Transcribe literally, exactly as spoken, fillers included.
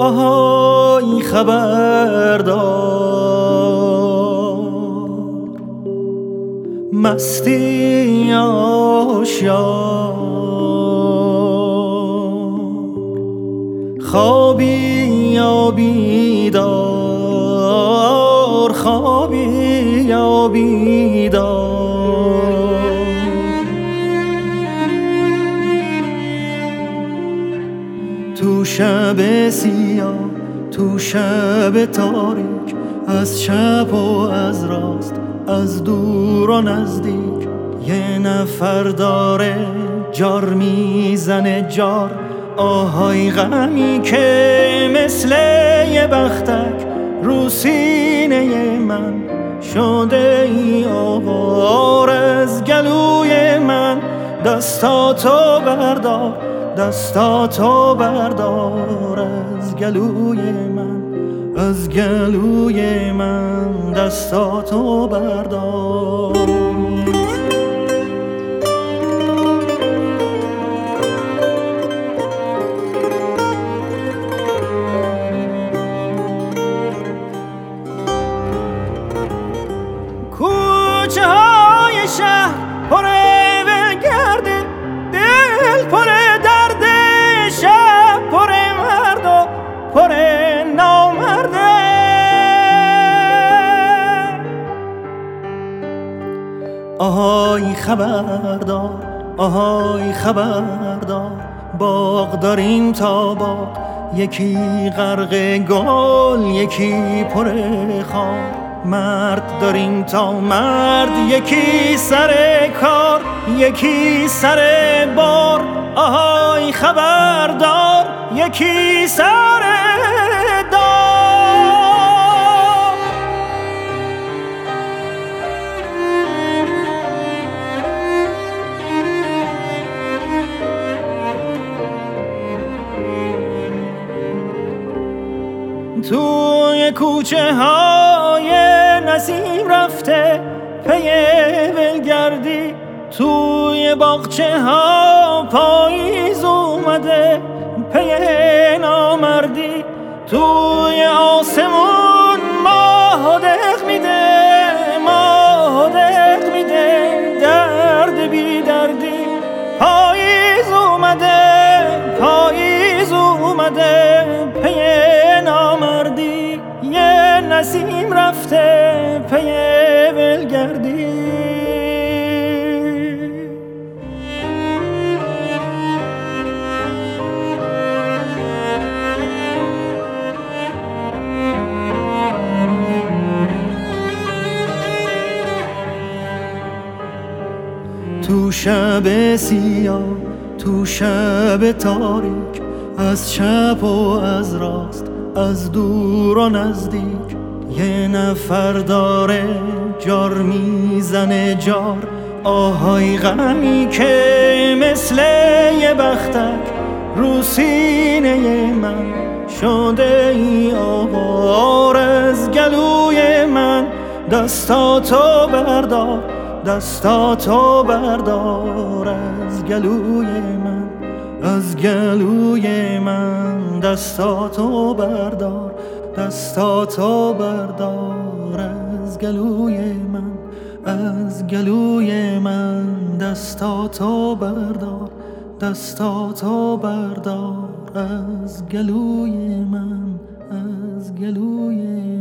آهای خبردار، مستی آشیار، خوابی یا بیدار، خوابی یا بیدار. تو شب سیاه، تو شب تاریک، از چپ و از راست، از دور و نزدیک، یه نفر داره جار میزنه جار. آهای غمی که مثل یه بختک رو سینه من شده ای آوار. از گلوی من دستاتو بردار، دستاتو بردار. از گلوی من، از گلوی من دستاتو بردار. کوچه های شهر پره گرده، دل پره درد، شب پره مرد و پره نامرده. آهای خبردار، آهای خبردار، باغ داریم تا باغ، یکی غرق گل، یکی پره خار. مرد داریم تا مرد، یکی سر کار، یکی سر بار. آهای خبردار، یکی سر دار. توی کوچه های نسیم رفته پی ولگردی، توی باغچه ها پاییز اومده پی نامردی. توی آسمون ماه دق میده، ماه دق میده درد بی دردی. پاییز اومده، پاییز اومده پی نامردی. یه نسیم رفته پی ولگردی. تو شب سیاه، تو شب تاریک، از چپ و از راست، از دور و نزدیک، یه نفر داره جار میزنه جار. آهای غمی که مثل یه بختک رو سینه من شده ای آوار. از گلوی من دستاتو بردار، دستاتو بردار. از گلوی من، از گلوی من دستاتو بردار، دستاتو بردار. از گلوی من، از گلوی من دستاتو بردار، دستاتو بردار. از گلوی من، از گلوی